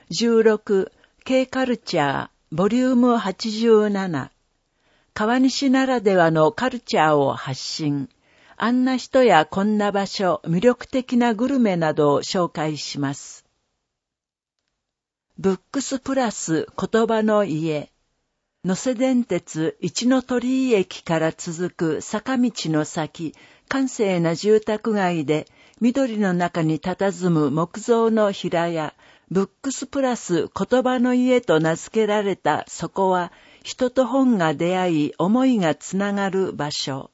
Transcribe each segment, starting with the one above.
16、K カルチャー、ボリューム87。川西ならではのカルチャーを発信。あんな人やこんな場所、魅力的なグルメなどを紹介します。ブックスプラス言葉の家。能勢電鉄一ノ鳥居駅から続く坂道の先、閑静な住宅街で、緑の中に佇む木造の平屋、ブックスプラス言葉の家と名付けられたそこは、人と本が出会い、思いがつながる場所。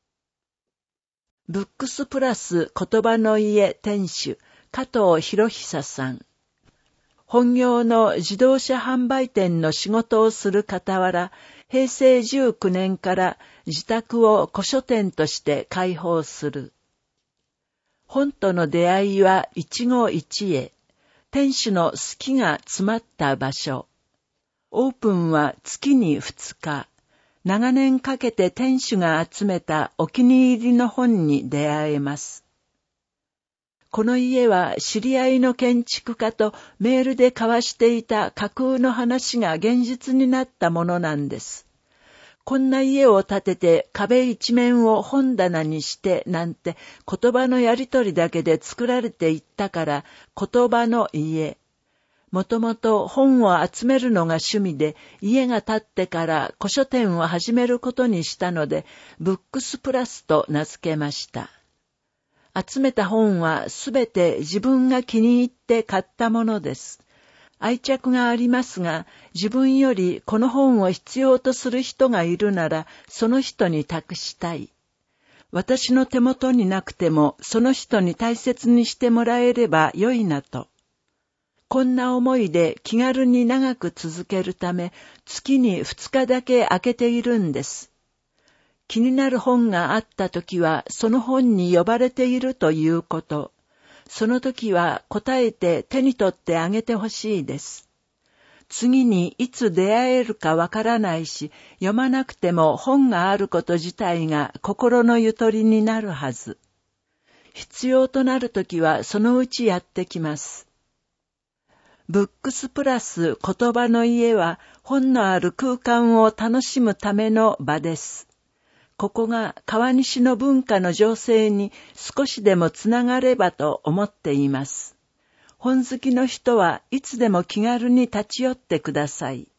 ブックスプラス言葉の家店主、加藤博久さん。本業の自動車販売店の仕事をする傍ら、平成19年から自宅を古書店として開放する。本との出会いは一期一会。店主の好きが詰まった場所。オープンは月に2日。長年かけて店主が集めたお気に入りの本に出会えます。この家は知り合いの建築家とメールで交わしていた架空の話が現実になったものなんです。こんな家を建てて壁一面を本棚にしてなんて言葉のやりとりだけで作られていったから言葉の家。もともと本を集めるのが趣味で家が建ってから古書店を始めることにしたのでブックスプラスと名付けました。集めた本はすべて自分が気に入って買ったものです。愛着がありますが、自分よりこの本を必要とする人がいるなら、その人に託したい。私の手元になくても、その人に大切にしてもらえればよいなと。こんな思いで気軽に長く続けるため、月に2日だけ開けているんです。気になる本があったときは、その本に呼ばれているということ。その時は答えて手に取ってあげてほしいです。次にいつ出会えるかわからないし、読まなくても本があること自体が心のゆとりになるはず。必要となる時はそのうちやってきます。ブックスプラス言葉の家は本のある空間を楽しむための場です。ここが川西の文化の情勢に少しでもつながればと思っています。本好きの人はいつでも気軽に立ち寄ってください。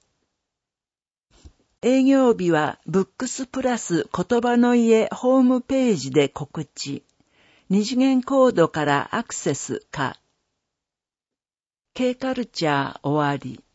営業日はブックスプラス言葉の家ホームページで告知。二次元コードからアクセスか。K カルチャー終わり。